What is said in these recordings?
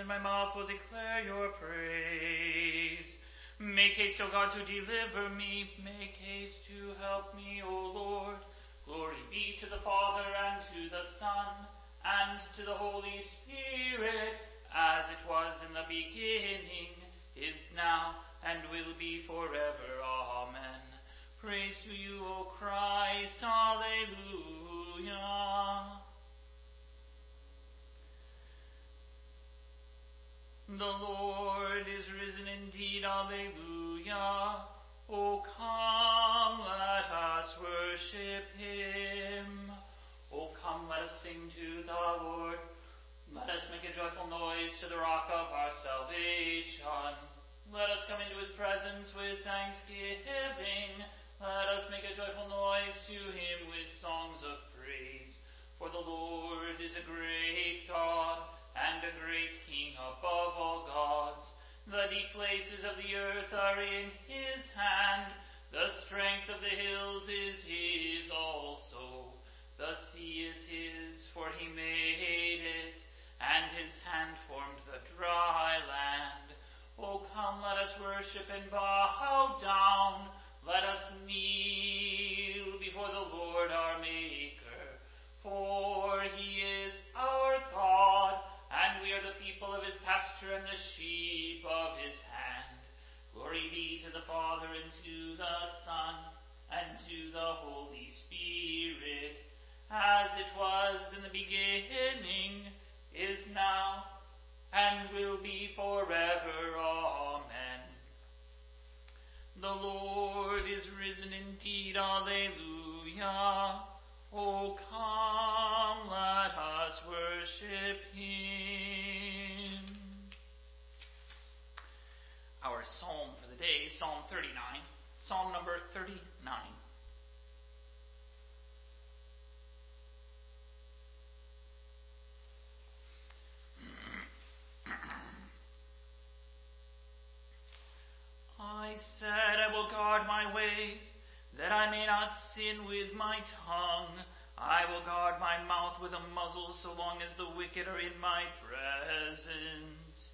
and my mouth will declare your praise. Make haste, O God, to deliver me. Make haste to help me, O Lord. Glory be to the Father, and to the Son, and to the Holy Spirit, as it was in the beginning, is now, and will be forever. Amen. Praise to you, O Christ. Alleluia. The Lord is risen indeed. Alleluia. O come, let us worship him. O come, let us sing to the Lord. Let us make a joyful noise to the rock of our salvation. Let us come into his presence with thanksgiving. Let us make a joyful noise to him with songs of praise. For the Lord is a great God, and a great King above all gods. The deep places of the earth are in his hand. The strength of the hills is his also. The sea is his, for he made it, and his hand formed the dry land. O come, let us worship and bow down. Let us kneel before the Lord our Maker. For he is our God, and we are the people of his pasture and the sheep of his hand. Glory be to the Father, and to the Son, and to the Holy Spirit, as it was in the beginning, is now, and will be forever. Amen. The Lord is risen indeed. Alleluia. O come, let us worship him. Our psalm for the day, Psalm 39. Psalm number 39. I said, I will guard my ways, that I may not sin with my tongue. I will guard my mouth with a muzzle, so long as the wicked are in my presence.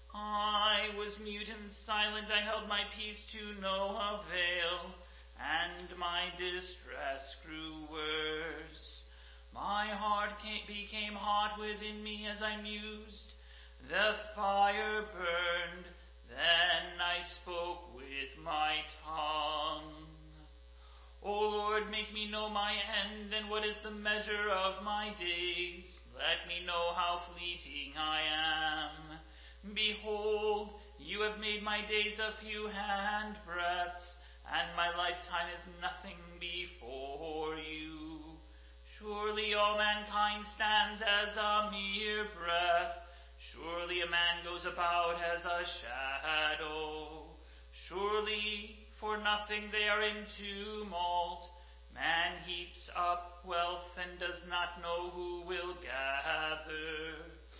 I was mute and silent, I held my peace to no avail, and my distress grew worse. My heart became hot within me as I mused. The fire burned. Then I spoke with my tongue. O Lord, make me know my end, and what is the measure of my days. Let me know how fleeting I am. Behold, you have made my days a few handbreadths, and my lifetime is nothing before you. Surely all mankind stands as a mere breath. Surely a man goes about as a shadow. Surely for nothing they are in tumult. Man heaps up wealth and does not know who will gather.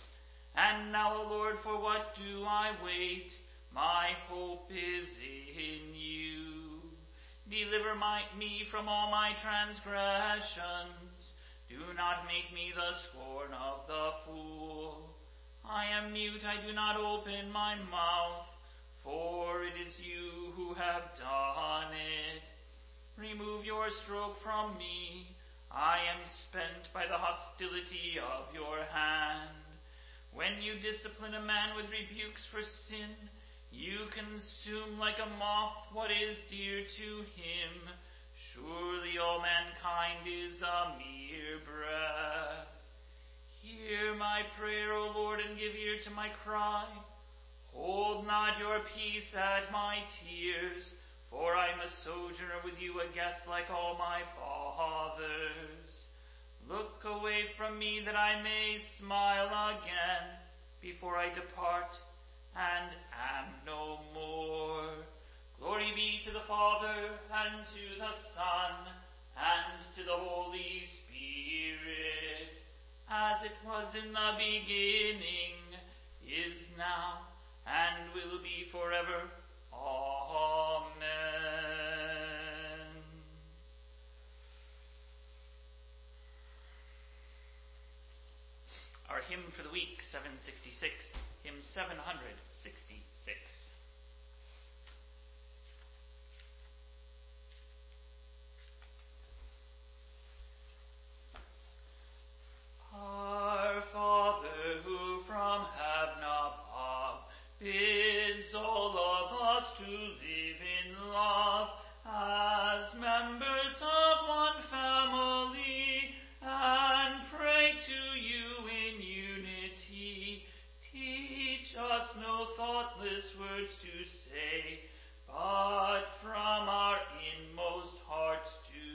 And now, O Lord, for what do I wait? My hope is in you. Deliver me from all my transgressions. Do not make me the scorn of the fool. I am mute, I do not open my mouth, for it is you who have done it. Remove your stroke from me. I am spent by the hostility of your hand. When you discipline a man with rebukes for sin, you consume like a moth what is dear to him. Surely all mankind is a mere breath. Hear my prayer, O Lord, and give ear to my cry. Hold not your peace at my tears, for I am a sojourner with you, a guest like all my fathers. Look away from me that I may smile again before I depart and am no more. Glory be to the Father, and to the Son, and to the Holy Spirit, as it was in the beginning, is now, and will be forever. Amen. Our Hymn for the Week 766, hymn 766. Our Father, who from heaven above bids all of us to live in love as members of one family, and pray to you in unity. Teach us no thoughtless words to say, but from our inmost hearts to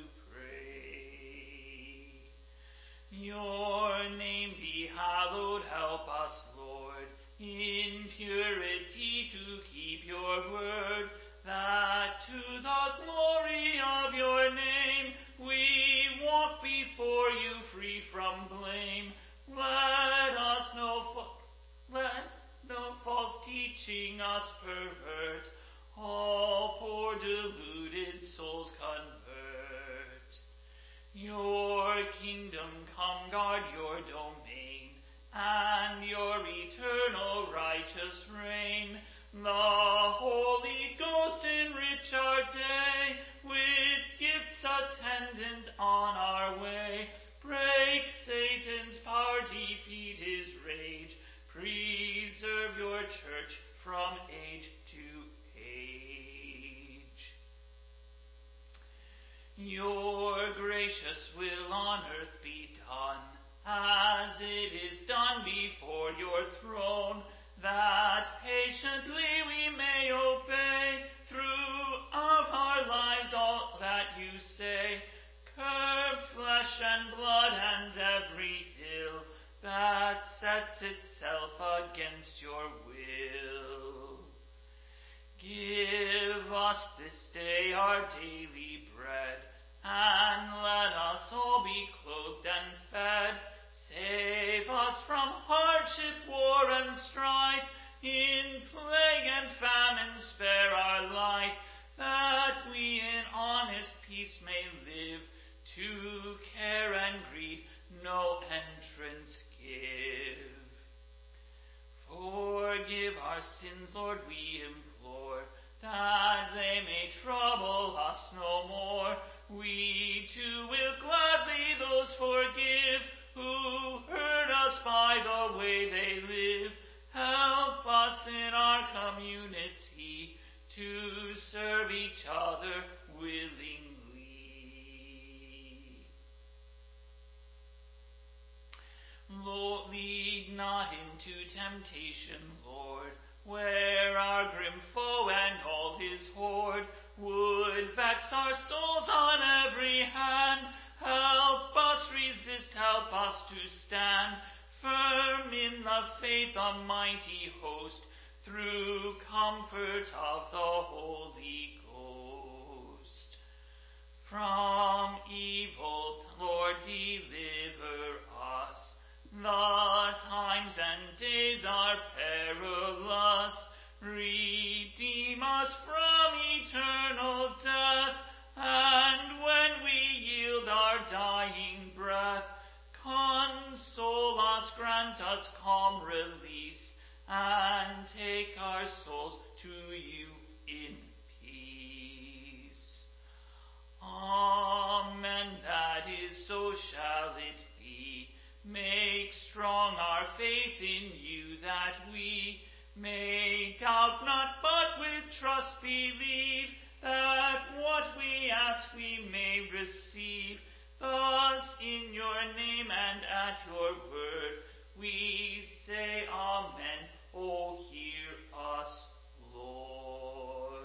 pray. Your name be hallowed, help us, Lord, in purity to keep your word, that to the glory of your name we walk before you free from blame. Let no false teaching us pervert, all poor deluded souls convert. Your kingdom come, guard your domain, and your eternal righteous reign. The Holy Ghost enrich our day with gifts attendant on our way. Break Satan's power, defeat his rage. Preserve your church from age to age. Your gracious will on earth be done, as it is done before your throne, that patiently we may obey throughout our lives all that you say. Curb flesh and blood and every ill that sets itself against your will. Give us this day our daily bread, and let us all be clothed and fed. Save us from hardship, war, and strife. In plague and famine spare our life, that we in honest peace may live. To care and greed no entrance give. Forgive our sins, Lord, we implore, that they may trouble us no more. We too will gladly those forgive who hurt us by the way they live. Help us in our community to serve each other willingly. Lord, lead not into temptation, Lord, where our grim foe and all his horde would vex our souls on every hand. Help us resist, help us to stand firm in the faith, a mighty host, through comfort of the Holy Ghost. From evil, Lord, deliver us. The times and days are perilous. Redeem us from eternal death, and when we yield our dying breath, console us, grant us calm release, and take our souls to you in peace. Amen. That is, so shall it be. Make strong our faith in you, that we may doubt not, but with trust believe, that what we ask we may receive. Thus in your name and at your word we say Amen. O hear us, Lord.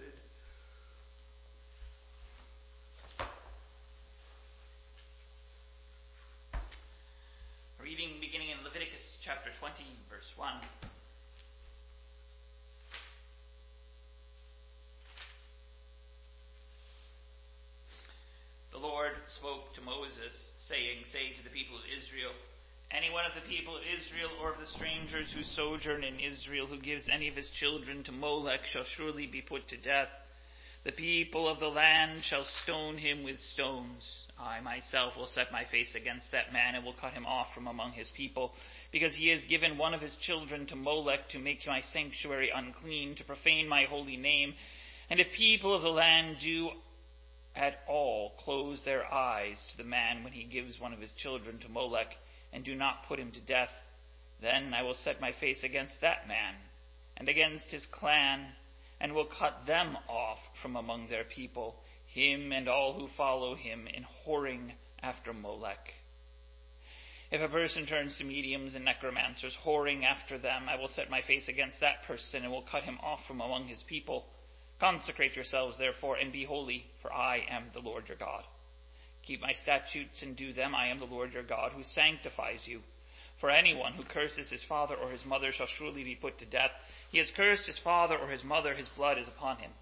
A reading beginning in Leviticus chapter 20, verse 1. The Lord spoke to Moses, saying, Say to the people of Israel, any one of the people of Israel or of the strangers who sojourn in Israel who gives any of his children to Molech shall surely be put to death. The people of the land shall stone him with stones. I myself will set my face against that man and will cut him off from among his people, because he has given one of his children to Molech to make my sanctuary unclean, to profane my holy name. And if people of the land do at all close their eyes to the man when he gives one of his children to Molech, and do not put him to death, then I will set my face against that man and against his clan, and will cut them off from among their people, him and all who follow him in whoring after Molech. If a person turns to mediums and necromancers, whoring after them, I will set my face against that person and will cut him off from among his people. Consecrate yourselves, therefore, and be holy, for I am the Lord your God. Keep my statutes and do them. I am the Lord your God, who sanctifies you. For anyone who curses his father or his mother shall surely be put to death. He has cursed his father or his mother, his blood is upon him.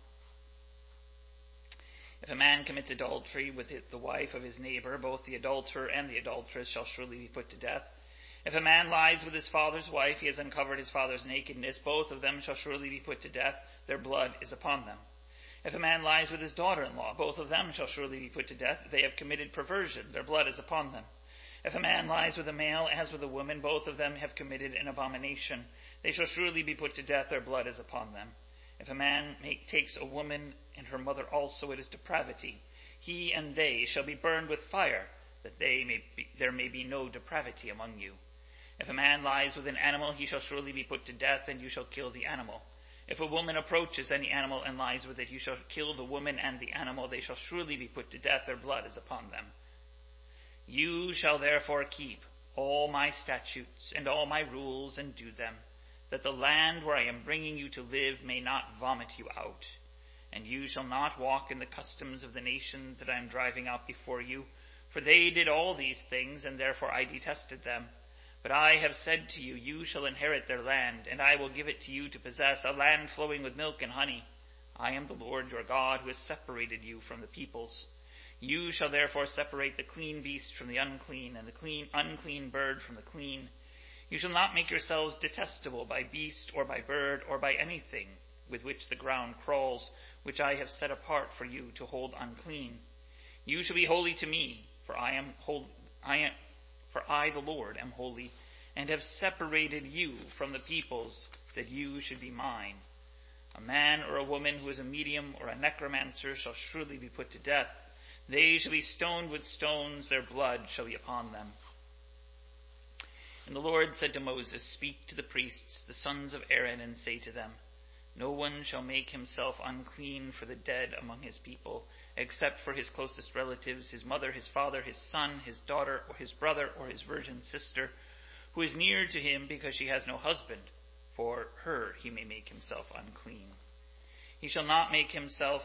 If a man commits adultery with the wife of his neighbor, both the adulterer and the adulteress shall surely be put to death. If a man lies with his father's wife, he has uncovered his father's nakedness. Both of them shall surely be put to death. Their blood is upon them. If a man lies with his daughter-in-law, both of them shall surely be put to death. They have committed perversion. Their blood is upon them. If a man lies with a male as with a woman, both of them have committed an abomination. They shall surely be put to death. Their blood is upon them. If a man takes a woman and her mother also, it is depravity. He and they shall be burned with fire, that there may be no depravity among you. If a man lies with an animal, he shall surely be put to death, and you shall kill the animal. If a woman approaches any animal and lies with it, you shall kill the woman and the animal. They shall surely be put to death. Their blood is upon them. You shall therefore keep all my statutes and all my rules and do them, that the land where I am bringing you to live may not vomit you out. And you shall not walk in the customs of the nations that I am driving out before you, for they did all these things, and therefore I detested them. But I have said to you, you shall inherit their land, and I will give it to you to possess, a land flowing with milk and honey. I am the Lord your God, who has separated you from the peoples. You shall therefore separate the clean beast from the unclean, and the unclean bird from the clean. You shall not make yourselves detestable by beast or by bird or by anything with which the ground crawls, which I have set apart for you to hold unclean. You shall be holy to me, for I, the Lord, am holy, and have separated you from the peoples, that you should be mine. A man or a woman who is a medium or a necromancer shall surely be put to death. They shall be stoned with stones, their blood shall be upon them. And the Lord said to Moses, Speak to the priests, the sons of Aaron, and say to them, No one shall make himself unclean for the dead among his people, except for his closest relatives, his mother, his father, his son, his daughter, or his brother, or his virgin sister, who is near to him because she has no husband. For her he may make himself unclean. He shall not make himself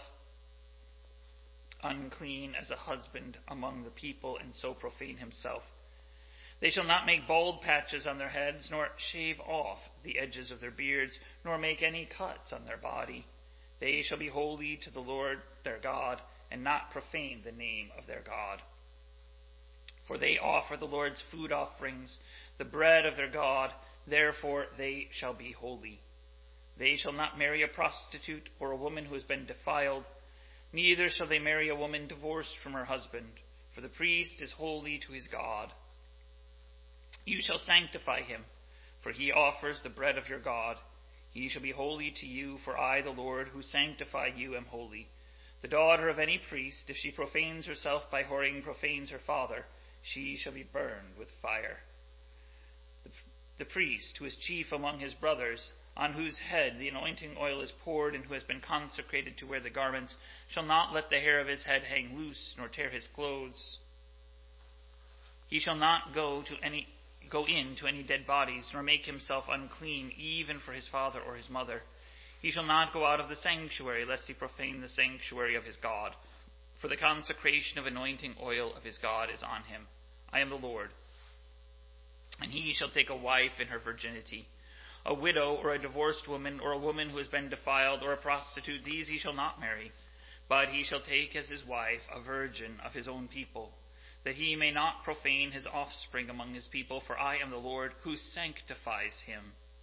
unclean as a husband among the people, and so profane himself. They shall not make bald patches on their heads, nor shave off the edges of their beards, nor make any cuts on their body. They shall be holy to the Lord their God, and not profane the name of their God. For they offer the Lord's food offerings, the bread of their God, therefore they shall be holy. They shall not marry a prostitute or a woman who has been defiled, neither shall they marry a woman divorced from her husband, for the priest is holy to his God. You shall sanctify him, for he offers the bread of your God. He shall be holy to you, for I, the Lord, who sanctify you, am holy. The daughter of any priest, if she profanes herself by whoring, profanes her father, she shall be burned with fire. The priest, who is chief among his brothers, on whose head the anointing oil is poured, and who has been consecrated to wear the garments, shall not let the hair of his head hang loose, nor tear his clothes. He shall not go in to any dead bodies, nor make himself unclean, even for his father or his mother. He shall not go out of the sanctuary, lest he profane the sanctuary of his God. For the consecration of anointing oil of his God is on him. I am the Lord. And he shall take a wife in her virginity. A widow, or a divorced woman, or a woman who has been defiled, or a prostitute, these he shall not marry. But he shall take as his wife a virgin of his own people, that he may not profane his offspring among his people, for I am the Lord who sanctifies him.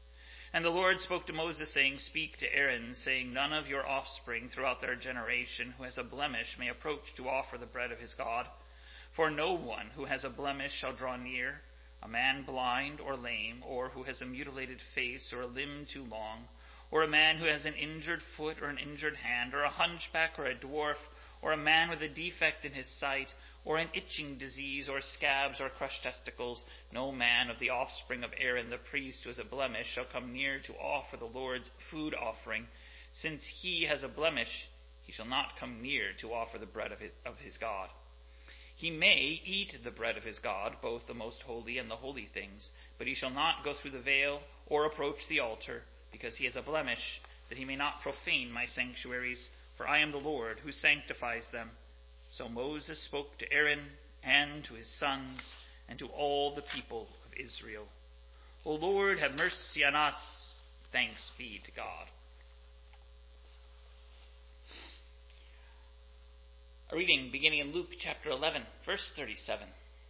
And the Lord spoke to Moses, saying, Speak to Aaron, saying, None of your offspring throughout their generation who has a blemish may approach to offer the bread of his God. For no one who has a blemish shall draw near, a man blind or lame, or who has a mutilated face or a limb too long, or a man who has an injured foot or an injured hand, or a hunchback or a dwarf, or a man with a defect in his sight, or an itching disease, or scabs, or crushed testicles. No man of the offspring of Aaron the priest who has a blemish shall come near to offer the Lord's food offering. Since he has a blemish, he shall not come near to offer the bread of his God. He may eat the bread of his God, both the most holy and the holy things, but he shall not go through the veil or approach the altar, because he has a blemish, that he may not profane my sanctuaries, for I am the Lord who sanctifies them. So Moses spoke to Aaron and to his sons and to all the people of Israel. O Lord, have mercy on us. Thanks be to God. A reading beginning in Luke chapter 11, verse 37.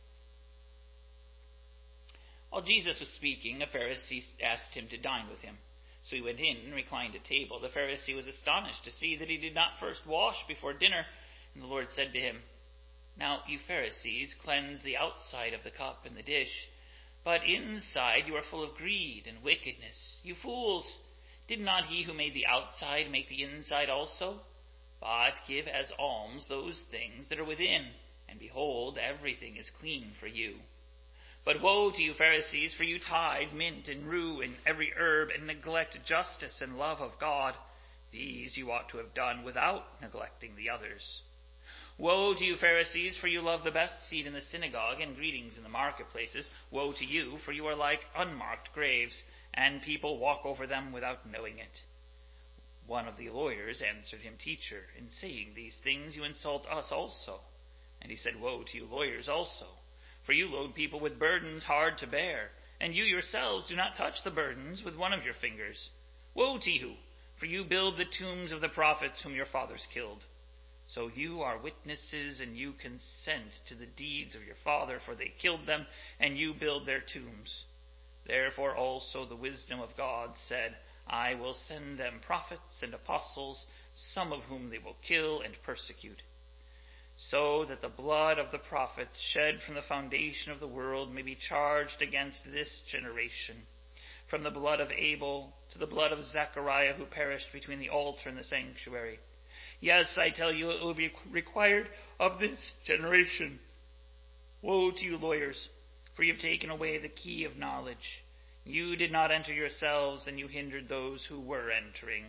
While Jesus was speaking, a Pharisee asked him to dine with him. So he went in and reclined at table. The Pharisee was astonished to see that he did not first wash before dinner. And the Lord said to him, Now you Pharisees cleanse the outside of the cup and the dish, but inside you are full of greed and wickedness. You fools! Did not he who made the outside make the inside also? But give as alms those things that are within, and behold, everything is clean for you. But woe to you Pharisees, for you tithe mint and rue and every herb, and neglect justice and love of God. These you ought to have done without neglecting the others. Woe to you Pharisees, for you love the best seat in the synagogue and greetings in the marketplaces. Woe to you, for you are like unmarked graves, and people walk over them without knowing it. One of the lawyers answered him, Teacher, in saying these things you insult us also. And he said, Woe to you lawyers also, for you load people with burdens hard to bear, and you yourselves do not touch the burdens with one of your fingers. Woe to you, for you build the tombs of the prophets whom your fathers killed. So you are witnesses, and you consent to the deeds of your father, for they killed them, and you build their tombs. Therefore also the wisdom of God said, I will send them prophets and apostles, some of whom they will kill and persecute, so that the blood of the prophets shed from the foundation of the world may be charged against this generation, from the blood of Abel to the blood of Zechariah, who perished between the altar and the sanctuary. Yes, I tell you, it will be required of this generation. Woe to you lawyers, for you have taken away the key of knowledge. You did not enter yourselves, and you hindered those who were entering.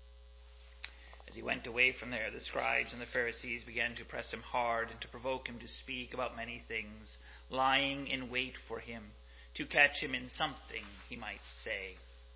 As he went away from there, the scribes and the Pharisees began to press him hard and to provoke him to speak about many things, lying in wait for him, to catch him in something he might say.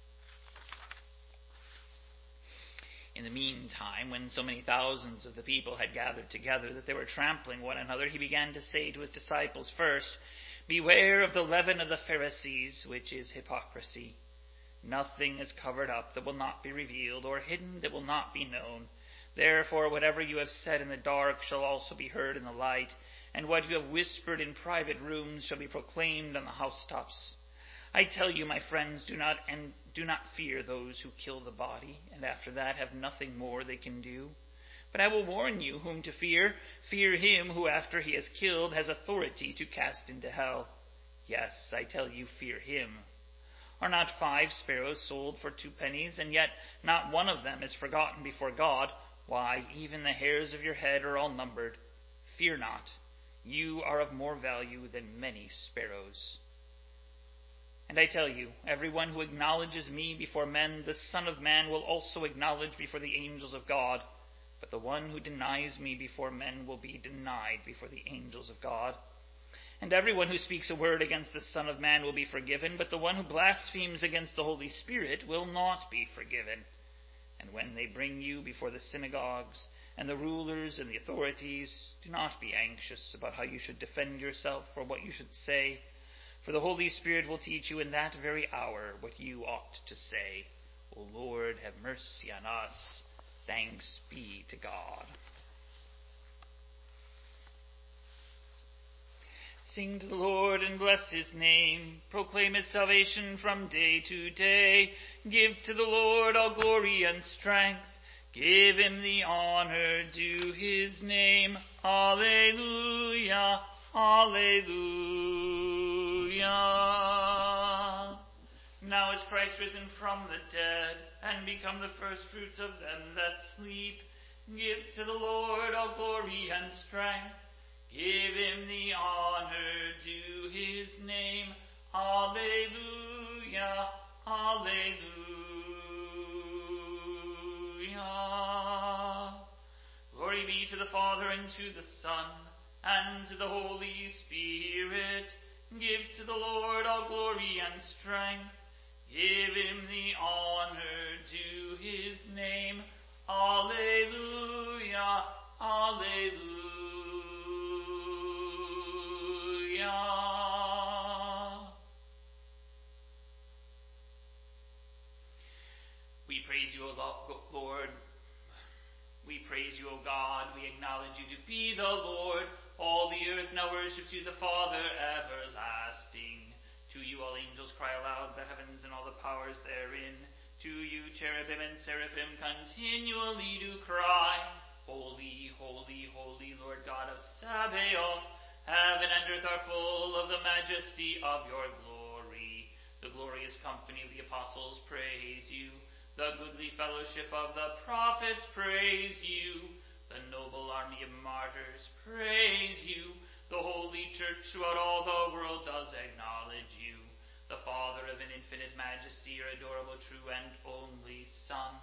In the meantime, when so many thousands of the people had gathered together that they were trampling one another, he began to say to his disciples, First, beware of the leaven of the Pharisees, which is hypocrisy. Nothing is covered up that will not be revealed, or hidden that will not be known. Therefore, whatever you have said in the dark shall also be heard in the light, and what you have whispered in private rooms shall be proclaimed on the housetops. I tell you, my friends, do not fear those who kill the body, and after that have nothing more they can do. But I will warn you whom to fear. Fear him who, after he has killed, has authority to cast into hell. Yes, I tell you, fear him. Are not 5 sparrows sold for 2 pennies, and yet not one of them is forgotten before God? Why, even the hairs of your head are all numbered. Fear not. You are of more value than many sparrows. And I tell you, everyone who acknowledges me before men, the Son of Man will also acknowledge before the angels of God. But the one who denies me before men will be denied before the angels of God. And everyone who speaks a word against the Son of Man will be forgiven, but the one who blasphemes against the Holy Spirit will not be forgiven. And when they bring you before the synagogues and the rulers and the authorities, do not be anxious about how you should defend yourself or what you should say, for the Holy Spirit will teach you in that very hour what you ought to say. O Lord, have mercy on us. Thanks be to God. Sing to the Lord and bless his name. Proclaim his salvation from day to day. Give to the Lord all glory and strength. Give him the honor due his name. Alleluia, alleluia. Now is Christ risen from the dead, and become the firstfruits of them that sleep. Give to the Lord all glory and strength. Give him the honor due his name. Alleluia, alleluia. Glory be to the Father, and to the Son, and to the Holy Spirit. Give to the Lord all glory and strength. Give him the honor due his name. Alleluia, alleluia. We praise you, O Lord. We praise you, O God. We acknowledge you to be the Lord. All the earth now worships you, the Father everlasting. To you all angels cry aloud, the heavens and all the powers therein. To you cherubim and seraphim continually do cry, Holy, holy, holy, Lord God of Sabaoth. Heaven and earth are full of the majesty of your glory. The glorious company of the apostles praise you. The goodly fellowship of the prophets praise you. The noble army of martyrs praise you. The holy church throughout all the world does acknowledge you. The Father of an infinite majesty, your adorable, true, and only Son.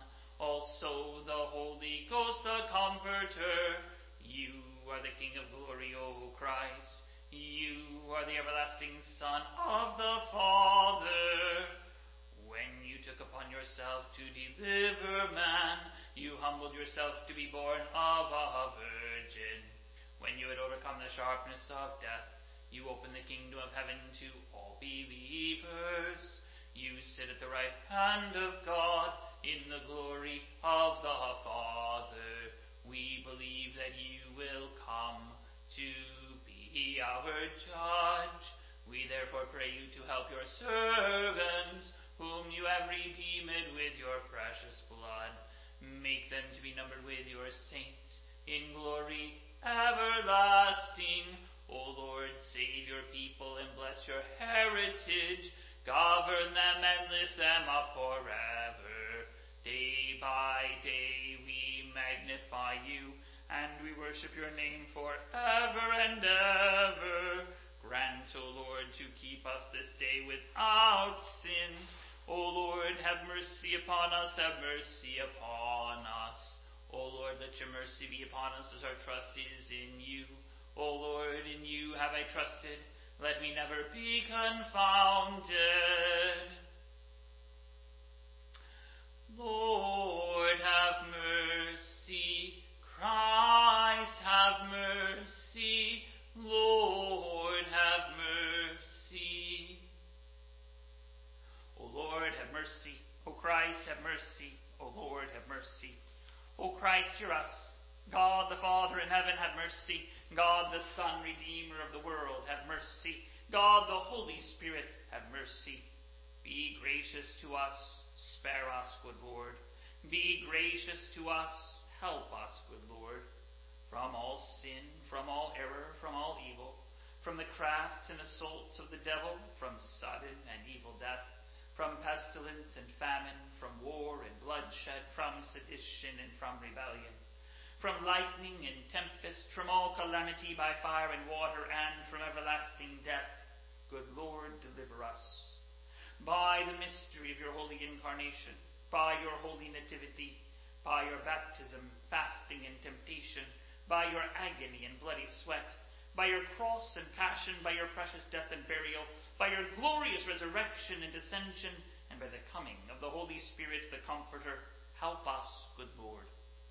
Also the Holy Ghost, the Comforter. You are the King of glory, O Christ. You are the everlasting Son of the Father. When you took upon yourself to deliver man, you humbled yourself to be born of a virgin. When you had overcome the sharpness of death, you opened the kingdom of heaven to all believers. You sit at the right hand of God in the glory of the Father. We believe that you will come to be our judge. We therefore pray you to help your servants, whom you have redeemed with your precious blood. Make them to be numbered with your saints in glory everlasting. O Lord, save your people and bless your heritage. Govern them and lift them up forever. Day by day we magnify you, and we worship your name forever and ever. Grant, O Lord, to keep us this day without sin. O Lord, have mercy upon us, have mercy upon us. O Lord, let your mercy be upon us, as our trust is in you. O Lord, in you have I trusted. Let me never be confounded. Lord, have mercy. Christ, have mercy. Lord, have mercy. O Lord, have mercy. O Christ, have mercy. O Lord, have mercy. O Christ, hear us. God the Father in heaven, have mercy. God the Son, Redeemer of the world, have mercy. God the Holy Spirit, have mercy. Be gracious to us. Spare us, good Lord. Be gracious to us. Help us, good Lord. From all sin, from all error, from all evil, from the crafts and assaults of the devil, from sudden and evil death, from pestilence and famine, from war and bloodshed, from sedition and from rebellion, from lightning and tempest, from all calamity by fire and water, and from everlasting death. Good Lord, deliver us. By the mystery of your holy incarnation, by your holy nativity, by your baptism, fasting, and temptation, by your agony and bloody sweat, by your cross and passion, by your precious death and burial, by your glorious resurrection and ascension, and by the coming of the Holy Spirit, the Comforter, help us, good Lord.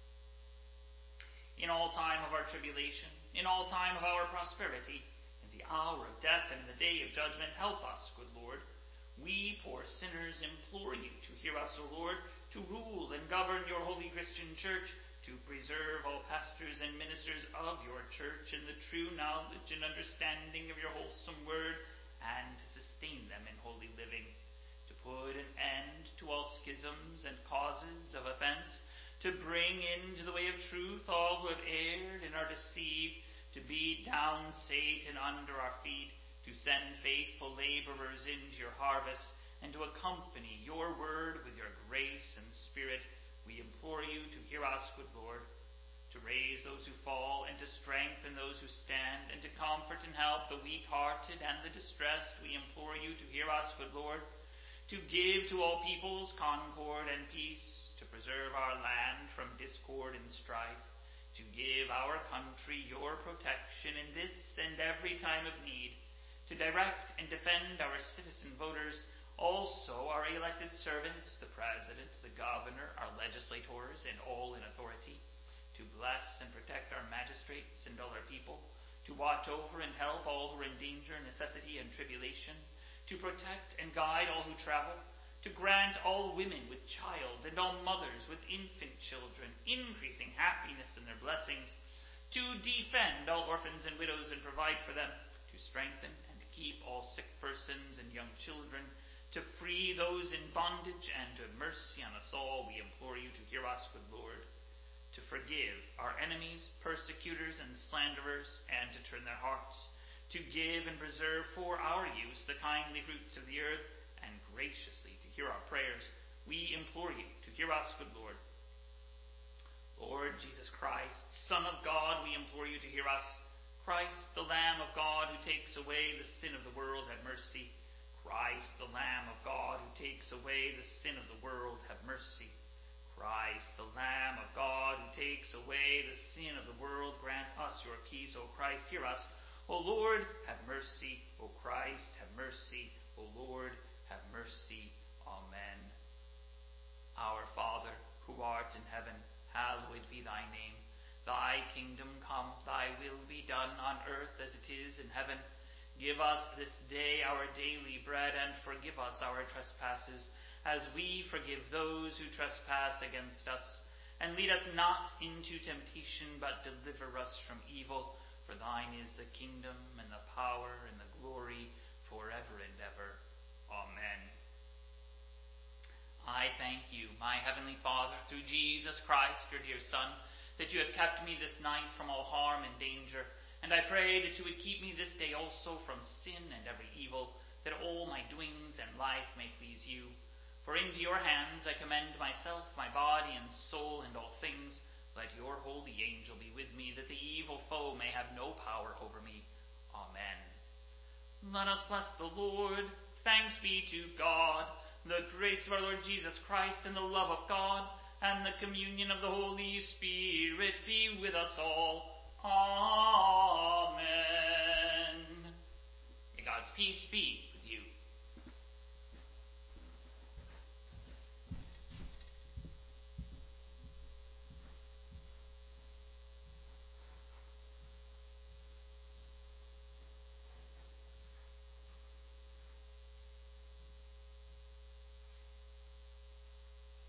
In all time of our tribulation, in all time of our prosperity, in the hour of death and in the day of judgment, help us, good Lord. We poor sinners implore you to hear us, O Lord, to rule and govern your holy Christian church, to preserve all pastors and ministers of your church in the true knowledge and understanding of your wholesome word, and to sustain them in holy living, to put an end to all schisms and causes of offense, to bring into the way of truth all who have erred and are deceived, to beat down Satan under our feet, to send faithful laborers into your harvest, and to accompany your word with your grace and spirit. We implore you to hear us, good Lord, to raise those who fall, and to strengthen those who stand, and to comfort and help the weak-hearted and the distressed. We implore you to hear us, good Lord, to give to all peoples concord and peace, to preserve our land from discord and strife, to give our country your protection in this and every time of need, to direct and defend our citizen voters, also our elected servants, the President, the Governor, our legislators, and all in authority, to bless and protect our magistrates and all our people, to watch over and help all who are in danger, necessity, and tribulation, to protect and guide all who travel, to grant all women with child and all mothers with infant children increasing happiness in their blessings, to defend all orphans and widows and provide for them, to strengthen and to keep all sick persons and young children, to free those in bondage, and to have mercy on us all. We implore you to hear us, good Lord, to forgive our enemies, persecutors, and slanderers, and to turn their hearts, to give and preserve for our use the kindly fruits of the earth, and graciously to hear our prayers. We implore you to hear us, good Lord. Lord Jesus Christ, Son of God, we implore you to hear us. Christ, the Lamb of God, who takes away the sin of the world, have mercy. Christ, the Lamb of God, who takes away the sin of the world, have mercy. Christ, the Lamb of God, who takes away the sin of the world, grant us your peace. O Christ, hear us. O Lord, have mercy. O Christ, have mercy. O Lord, have mercy. Amen. Our Father, who art in heaven, hallowed be thy name. Thy kingdom come, thy will be done on earth as it is in heaven. Give us this day our daily bread, and forgive us our trespasses, as we forgive those who trespass against us. And lead us not into temptation, but deliver us from evil. For thine is the kingdom, and the power, and the glory, forever and ever. Amen. I thank you, my heavenly Father, through Jesus Christ, your dear Son, that you have kept me this night from all harm and danger. And I pray that you would keep me this day also from sin and every evil, that all my doings and life may please you. For into your hands I commend myself, my body and soul, and all things. Let your holy angel be with me, that the evil foe may have no power over me. Amen. Let us bless the Lord. Thanks be to God. The grace of our Lord Jesus Christ, and the love of God, and the communion of the Holy Spirit be with us all. Amen.